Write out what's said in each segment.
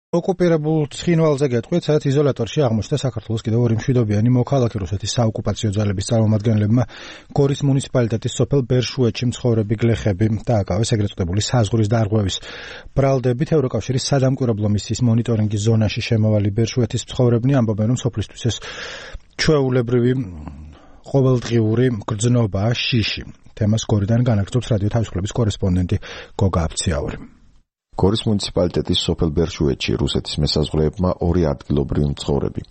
ოკუპირებულ ცხინვალზე გეტყვით, სადაც იზოლატორში აღმოჩნდა საქართველოს კიდევ ორი მშვიდობიანი მოქალაქე რუსეთის საოკუპაციო ძალების წარმომადგენლებმა გორის მუნიციპალიტეტის სოფელ ბერშუეთში მცხოვრები გლეხები დააკავეს ეგრეთ წოდებული საზღვრის დარღვევის ბრალდებით. ევროკავშირის სადამკვირვებლო მისიის მონიტორინგის ზონაში შემავალი ბერშუეთის მცხოვრებნი ამბობენ, რომ სოფლისთვის ეს ჩვეულებრივი ყოველდღიური გრძნობაა შიში. თემას გორიდან განაგრძობს რადიო თავისუფლების კორესპონდენტი გოგა აფციაური. გორის მუნიციპალიტეტის სოფელ ბერშუეთში რუსეთის მესაზღვრეებმა ორი ადგილობრივი მცხოვრები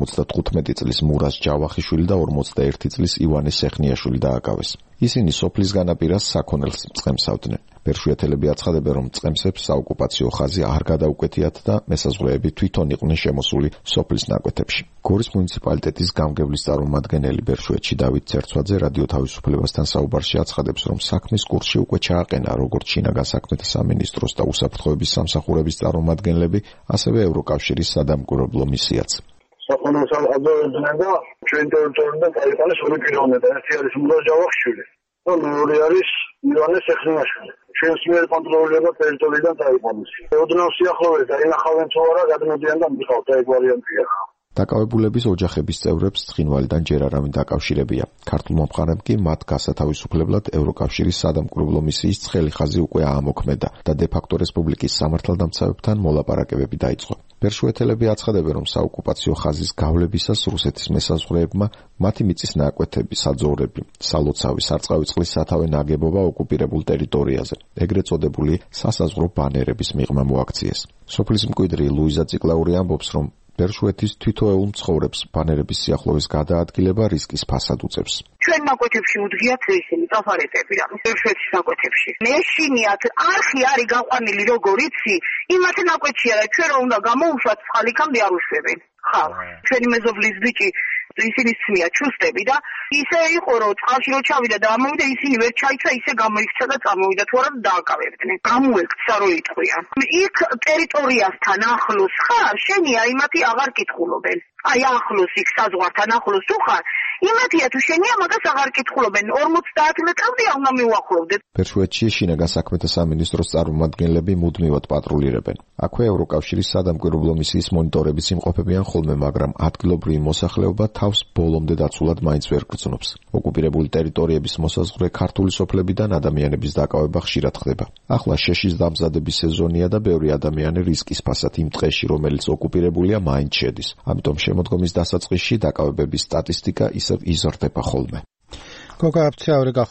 75 წლის მურას ჯავახიშვილი და 41 წლის ივანე სეხნიაშვილი დააკავეს. ისინი სოფლის განაპირას საქონელს მწყემსავდნენ. ბერშუეთელები აცხადებენ, რომ მწყემსებს საოკუპაციო ხაზი არ გადაუკვეთიათ და მესაზღვრეები თვითონ იყვნენ შემოსული სოფლის ნაკვეთებში. გორის მუნიციპალიტეტის გამგებლის წარმომადგენელი ბერშუეთში დავით ცერცვაძე რადიო თავისუფლებასთან საუბარში აცხადებს, რომ საქმის კურსში უკვე ჩააყენა როგორც შინაგან საქმეთა სამინისტროს და უსაფრთხოების სამსახურების წარმომადგენლები, ასევე ევროკავშირის სადამკვირვებლო მისიაც. Sakınız adlarından da köyün territoriyunda kayıtlı soru kilometre. Siyasi Murat Cavakşuli. O Nuriyaris İran'ı seksinleşti. Köyün sınır kontrollerinde teritoriyden kayıtlı. Odunan siyahlığı da yine halen sonra kadın ödeyendan bir kalta ekvarıyan piya. დაკავებულების ოჯახების წევრებს ცხინვალიდან ჯერ არავინ დაკავშირებია. ქართულმა მხარემ კი მათ გასათავისუფლებლად ევროკავშირის სადამკვირვებლო მისიის ცხელი ხაზი უკვე აამოქმედა და დე-ფაქტო რესპუბლიკის სამართალდამცავებთან მოლაპარაკებები დაიწყო. ბერშუეთელები აცხადებენ, რომ საოკუპაციო ხაზის გავლებისას რუსეთის მესაზღვრეებმა მათი მიწის ნაკვეთები, საძოვრები, სალოცავი, სარწყავი წყლის სათავე ნაგებობა ოკუპირებულ ტერიტორიაზე, ეგრეთ წოდებული სასაზღვრო ბანერების მიღმა მოაქციეს. სოფლის მკვიდრი ლუიზა ციკლაური ამბობს, რომ ბერშუეთის თითოეულ მცხოვრებს ბანერების სიახლოვის გადაადგილება რისკის ფასად უწევს. ჩვენ ნაკვეთებში უდგიათ ისინი ტრაფარეტები რა ბერშუეთის ნაკვეთებში. მეშინიათ არხი არის გაყვანილი როგორ იცი, იმათ ნაკვეთშია რა ჩვენ რომ უნდა გამოვუშვათ ხალიქამდე არ უშვებენ. ხალხ ჩვენი მეზობლის ბიჭი ისინი ცნია ჩუსტები და ისე იყო რომ წყალში რო ჩავიდა და ამოვიდა ისინი ვერ ჩაიცა ისე გამოიქცა და წამოვიდა თუ არა დააკავებდნენ. გამოექცა რო იტყვიან. იქ ტერიტორიასთან ახლოს ხარ, შენი აი მათი აღარ კითხულობენ. აი ახლოს იქ საზღვართან ახლოს თუ ხარ, იმათია თუ შენია მაგას აღარ კითხულობენ. 50 მეტრამდე უნდა მიუახლოვდეთ. ბერშუეთში შინაგან საქმეთა სამინისტროს წარმომადგენლები მუდმივად პატრულირებენ. აქვე ევროკავშირის სადამკვირვებლო მისიის მონიტორების იმყოფებიან ხოლმე, მაგრამ ადგილობრივი მოსახლეობა თავს ბოლომდე დაცულად მაინც ვერ გრძნობს. ოკუპირებული ტერიტორიების მოსაზღვრე ქართული სოფლებიდან ადამიანების დაკავება ხშირად ხდება. ახლა შეშის დამზადების სეზონია და ბევრი ადამიანი რისკის ფასად იმ ტყეში, რომელიც ოკუპირებულია, მაინც შედის. ამიტომ შემოდგომის დასაწყისში დაკავებების სტატისტიკა ისევ იზრდება ხოლმე. გოგა აფციაური